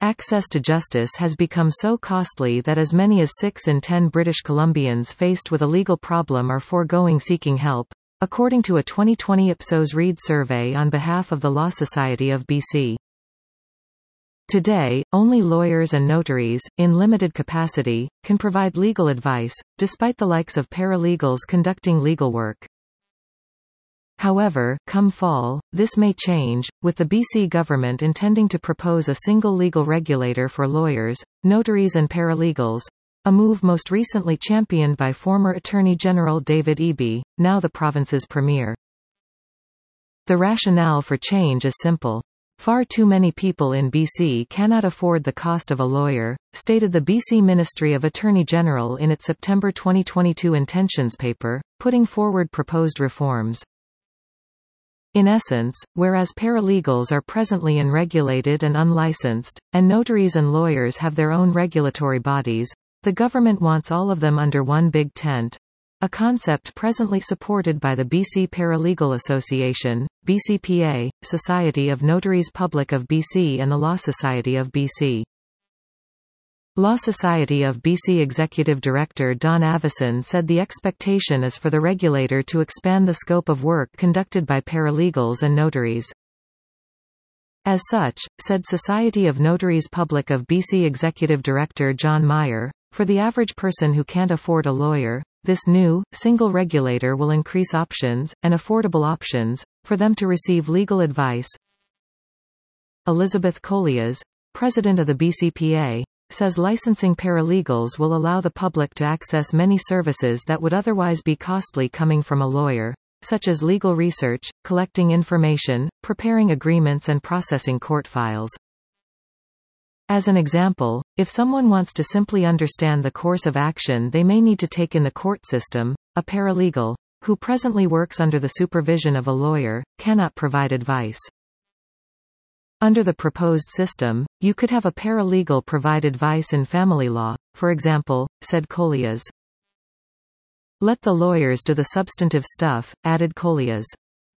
Access to justice has become so costly that as many as 6 in 10 British Columbians faced with a legal problem are foregoing seeking help, according to a 2020 Ipsos Reid survey on behalf of the Law Society of BC. Today, only lawyers and notaries, in limited capacity, can provide legal advice, despite the likes of paralegals conducting legal work. However, come fall, this may change, with the BC government intending to propose a single legal regulator for lawyers, notaries and paralegals, a move most recently championed by former Attorney General David Eby, now the province's premier. The rationale for change is simple. Far too many people in BC cannot afford the cost of a lawyer, stated the BC Ministry of Attorney General in its September 2022 intentions paper, putting forward proposed reforms. In essence, whereas paralegals are presently unregulated and unlicensed, and notaries and lawyers have their own regulatory bodies, the government wants all of them under one big tent. A concept presently supported by the BC Paralegal Association, BCPA, Society of Notaries Public of BC and the Law Society of BC. Law Society of BC Executive Director Don Avison said the expectation is for the regulator to expand the scope of work conducted by paralegals and notaries. As such, said Society of Notaries Public of BC Executive Director John Meyer, for the average person who can't afford a lawyer, this new, single regulator will increase options, and affordable options, for them to receive legal advice. Elizabeth Collias, president of the BCPA, says licensing paralegals will allow the public to access many services that would otherwise be costly coming from a lawyer, such as legal research, collecting information, preparing agreements and processing court files. As an example, if someone wants to simply understand the course of action they may need to take in the court system, a paralegal, who presently works under the supervision of a lawyer, cannot provide advice. Under the proposed system, you could have a paralegal provide advice in family law, for example, said Collias. Let the lawyers do the substantive stuff, added Collias.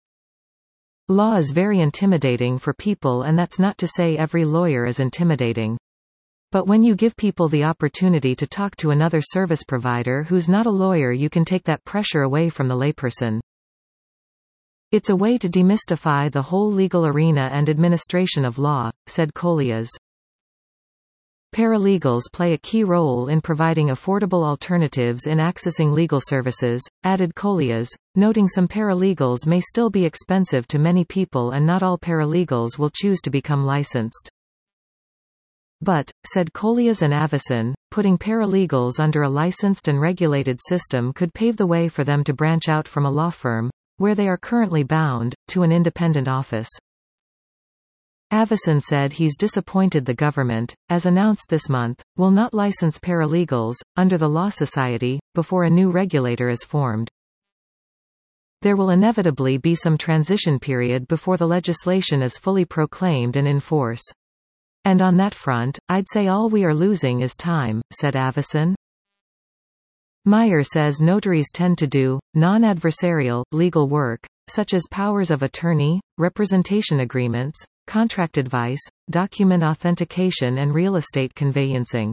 Law is very intimidating for people, and that's not to say every lawyer is intimidating. But when you give people the opportunity to talk to another service provider who's not a lawyer, you can take that pressure away from the layperson. It's a way to demystify the whole legal arena and administration of law, said Collias. Paralegals play a key role in providing affordable alternatives in accessing legal services, added Collias, noting some paralegals may still be expensive to many people and not all paralegals will choose to become licensed. But, said Collias and Avison, putting paralegals under a licensed and regulated system could pave the way for them to branch out from a law firm, where they are currently bound, to an independent office. Avison said he's disappointed the government, as announced this month, will not license paralegals, under the Law Society, before a new regulator is formed. There will inevitably be some transition period before the legislation is fully proclaimed and in force. And on that front, I'd say all we are losing is time, said Avison. Meyer says notaries tend to do non-adversarial, legal work, such as powers of attorney, representation agreements, contract advice, document authentication and real estate conveyancing.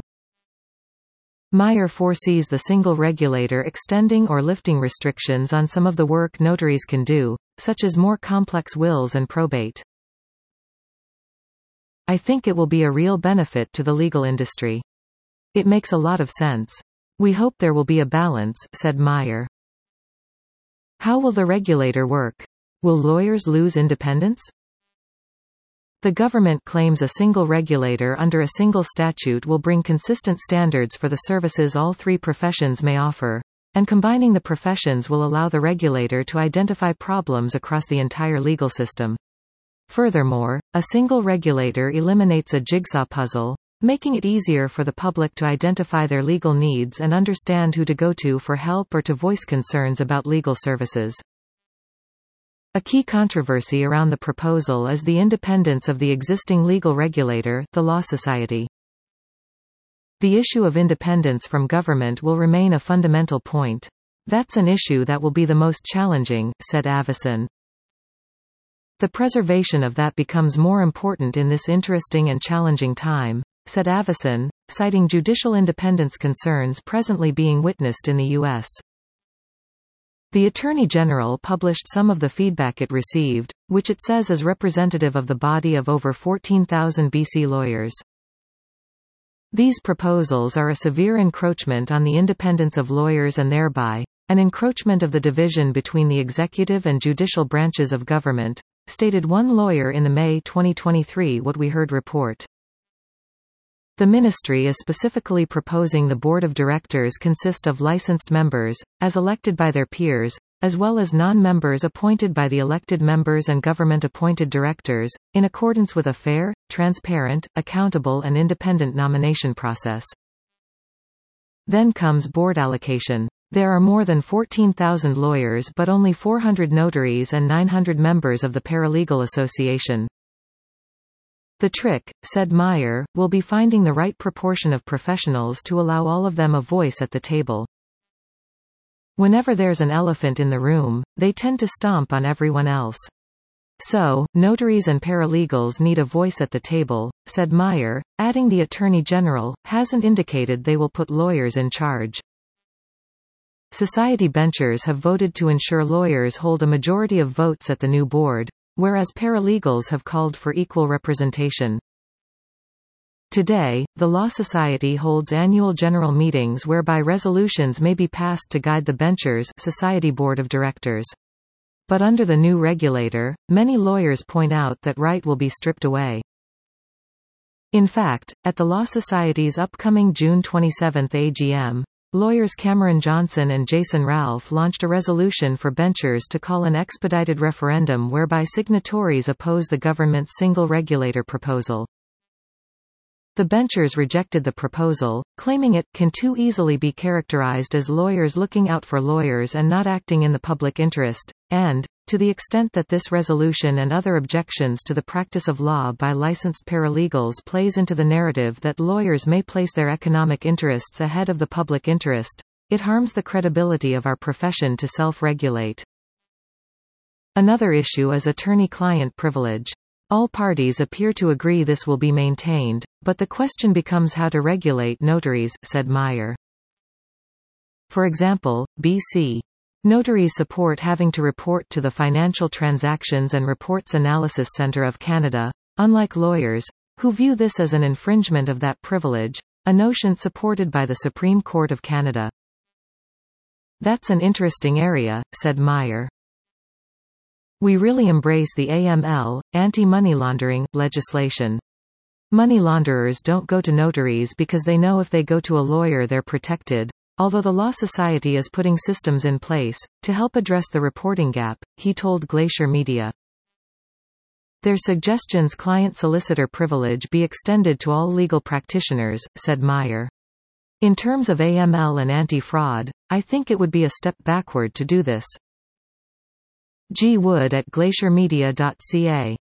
Meyer foresees the single regulator extending or lifting restrictions on some of the work notaries can do, such as more complex wills and probate. I think it will be a real benefit to the legal industry. It makes a lot of sense. We hope there will be a balance, said Meyer. How will the regulator work? Will lawyers lose independence? The government claims a single regulator under a single statute will bring consistent standards for the services all three professions may offer, and combining the professions will allow the regulator to identify problems across the entire legal system. Furthermore, a single regulator eliminates a jigsaw puzzle, making it easier for the public to identify their legal needs and understand who to go to for help or to voice concerns about legal services. A key controversy around the proposal is the independence of the existing legal regulator, the Law Society. The issue of independence from government will remain a fundamental point. That's an issue that will be the most challenging, said Avison. The preservation of that becomes more important in this interesting and challenging time, said Avison, citing judicial independence concerns presently being witnessed in the U.S. The Attorney General published some of the feedback it received, which it says is representative of the body of over 14,000 BC lawyers. These proposals are a severe encroachment on the independence of lawyers and thereby, an encroachment of the division between the executive and judicial branches of government, stated one lawyer in the May 2023 What We Heard report. The ministry is specifically proposing the board of directors consist of licensed members, as elected by their peers, as well as non-members appointed by the elected members and government-appointed directors, in accordance with a fair, transparent, accountable and independent nomination process. Then comes board allocation. There are more than 14,000 lawyers but only 400 notaries and 900 members of the Paralegal Association. The trick, said Meyer, will be finding the right proportion of professionals to allow all of them a voice at the table. Whenever there's an elephant in the room, they tend to stomp on everyone else. So, notaries and paralegals need a voice at the table, said Meyer, adding the Attorney General hasn't indicated they will put lawyers in charge. Society benchers have voted to ensure lawyers hold a majority of votes at the new board, whereas paralegals have called for equal representation. Today, the Law Society holds annual general meetings whereby resolutions may be passed to guide the benchers' Society Board of Directors. But under the new regulator, many lawyers point out that right will be stripped away. In fact, at the Law Society's upcoming June 27 AGM, lawyers Cameron Johnson and Jason Ralph launched a resolution for benchers to call an expedited referendum whereby signatories oppose the government's single regulator proposal. The benchers rejected the proposal, claiming it can too easily be characterized as lawyers looking out for lawyers and not acting in the public interest, and, to the extent that this resolution and other objections to the practice of law by licensed paralegals plays into the narrative that lawyers may place their economic interests ahead of the public interest, it harms the credibility of our profession to self-regulate. Another issue is attorney-client privilege. All parties appear to agree this will be maintained, but the question becomes how to regulate notaries, said Meyer. For example, BC. Notaries support having to report to the Financial Transactions and Reports Analysis Centre of Canada, unlike lawyers, who view this as an infringement of that privilege, a notion supported by the Supreme Court of Canada. That's an interesting area, said Meyer. We really embrace the AML, anti-money laundering, legislation. Money launderers don't go to notaries because they know if they go to a lawyer they're protected, although the Law Society is putting systems in place to help address the reporting gap, he told Glacier Media. Their suggestions client-solicitor privilege be extended to all legal practitioners, said Meyer. In terms of AML and anti-fraud, I think it would be a step backward to do this. G. Wood at glaciermedia.ca